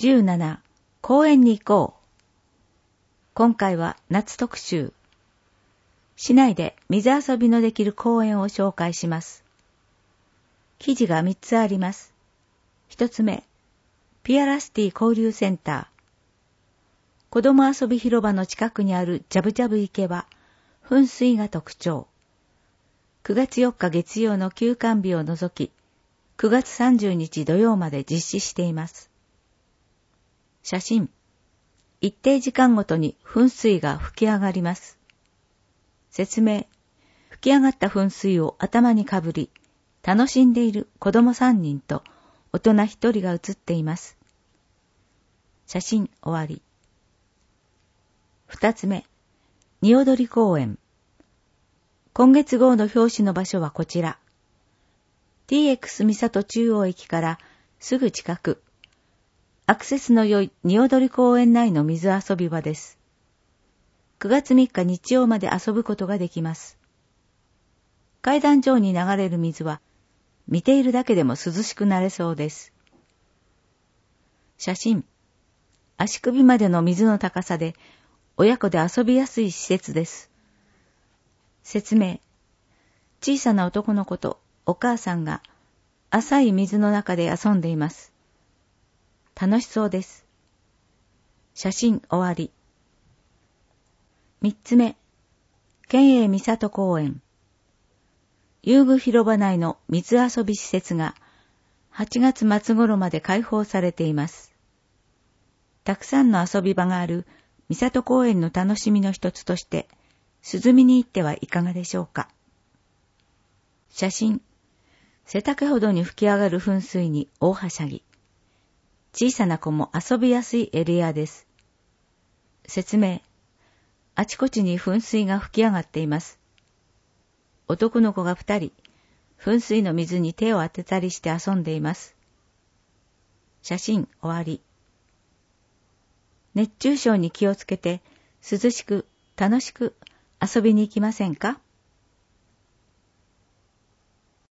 17、公園に行こう。今回は夏特集。市内で水遊びのできる公園を紹介します。記事が3つあります。1つ目、ピアラシティ交流センター。子供遊び広場の近くにあるジャブジャブ池は、噴水が特徴。9月4日月曜の休館日を除き、9月30日土曜まで実施しています。写真。一定時間ごとに噴水が吹き上がります。説明。吹き上がった噴水を頭にかぶり、楽しんでいる子供3人と大人1人が写っています。写真終わり。2つ目。仁踊り公園。今月号の表紙の場所はこちら。TX 三郷中央駅からすぐ近く。アクセスの良い仁踊り公園内の水遊び場です。9月3日日曜まで遊ぶことができます。階段状に流れる水は、見ているだけでも涼しくなれそうです。写真。足首までの水の高さで、親子で遊びやすい施設です。説明。小さな男の子とお母さんが、浅い水の中で遊んでいます。楽しそうです。写真終わり。3つ目、県営三郷公園。遊具広場内の水遊び施設が8月末頃まで開放されています。たくさんの遊び場がある三郷公園の楽しみの一つとして、涼みに行ってはいかがでしょうか。写真。背丈ほどに吹き上がる噴水に大はしゃぎ。小さな子も遊びやすいエリアです。説明。あちこちに噴水が吹き上がっています。男の子が2人、噴水の水に手を当てたりして遊んでいます。写真終わり。熱中症に気をつけて、涼しく楽しく遊びに行きませんか？